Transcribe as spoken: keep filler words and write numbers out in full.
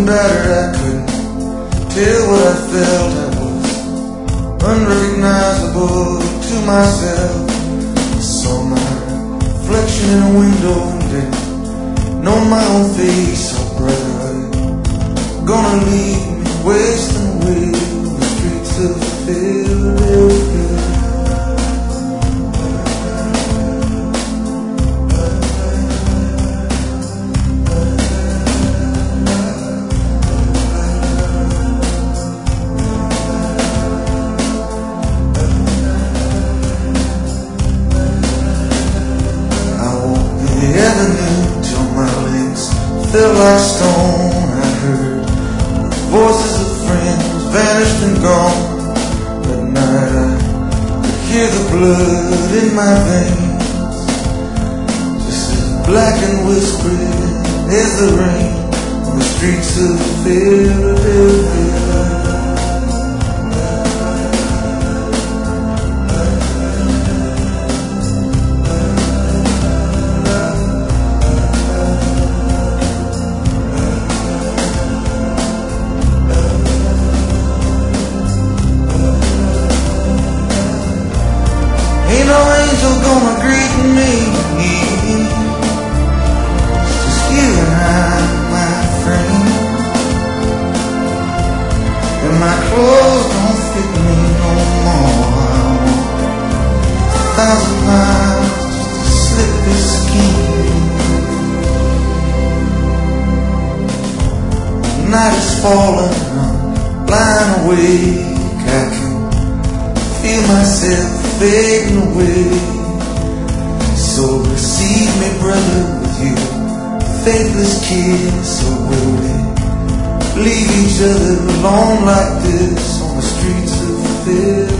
battered, I couldn't tell what I felt. I was unrecognizable to myself. I saw my reflection in a window and didn't know my own face. Oh brother, are you gonna leave me wasting away on the streets of Philadelphia? Felt like stone. I heard voices of friends vanished and gone. That night I could hear the blood in my veins, just as black and whispering as the rain on the streets of Philadelphia. Ain't no angel gonna greet me, just you and I, my friend. And my clothes don't fit me no more. I want a thousand miles just to slip this skin. The night is falling, I'm blind awake. I can feel myself fading away. So receive me, brother, with you faithless kiss. Or will we leave each other alone like this on the streets of Philadelphia?